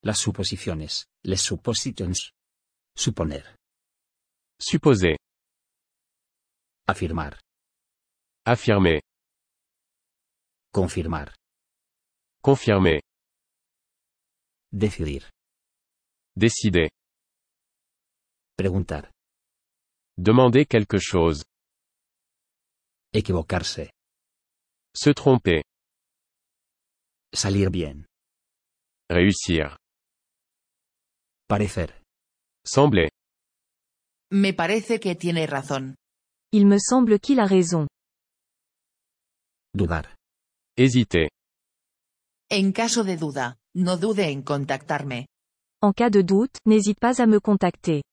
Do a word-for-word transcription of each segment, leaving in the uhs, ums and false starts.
Las suposiciones, les suppositions. Suponer. Supposer. Afirmar. Affirmer. Confirmar. Confirmer. Decidir. Décider. Preguntar. Demander quelque chose. Equivocarse. Se tromper. Salir bien. Réussir. Parecer. Sembler. Me parece que tiene razón. Il me semble qu'il a raison. Dudar. Hésiter. En caso de duda, no dude en contactarme. En cas de doute, n'hésite pas à me contacter.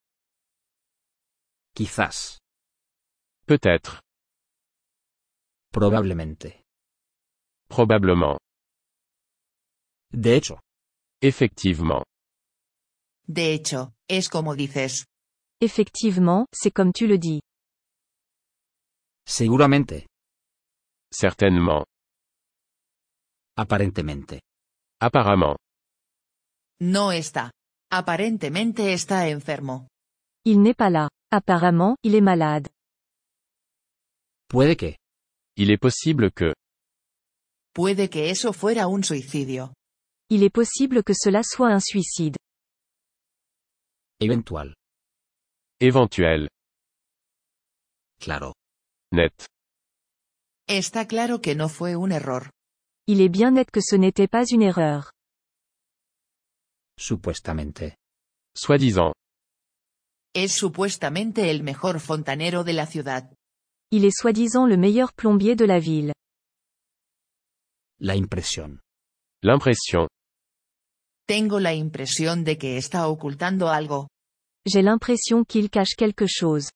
Quizás. Peut-être. Probablemente. Probablement. De hecho. Effectivement. De hecho, es como dices. Effectivement, c'est comme tu le dis. Seguramente. Certainement. Aparentemente. Apparemment. No está. Aparentemente está enfermo. Il n'est pas là. Apparemment, il est malade. Puede que. Il est possible que. Puede que eso fuera un suicidio. Il est possible que cela soit un suicide. Eventual. Éventuel. Claro. Net. Está claro que no fue un error. Il est bien net que ce n'était pas une erreur. Supuestamente. Soi-disant. Es supuestamente el mejor fontanero de la ciudad. Il est soi-disant le meilleur plombier de la ville. La impresión. L'impression. Tengo la impresión de que está ocultando algo. J'ai l'impression qu'il cache quelque chose.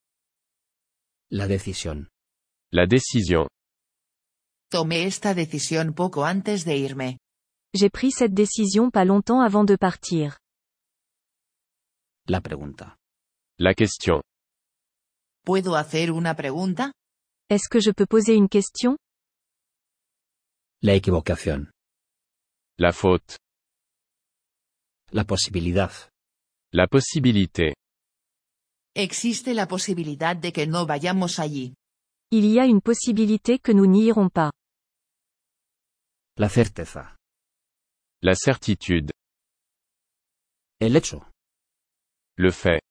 La decisión. La décision. Tomé esta decisión poco antes de irme. J'ai pris cette décision pas longtemps avant de partir. La pregunta. La question. ¿Puedo hacer una pregunta? Est-ce que je peux poser une question? La equivocación. La faute. La posibilidad. La possibilité. Existe la posibilidad de que no vayamos allí. Il y a une possibilité que nous n'y irons pas. La certeza. La certitude. El hecho. Le fait.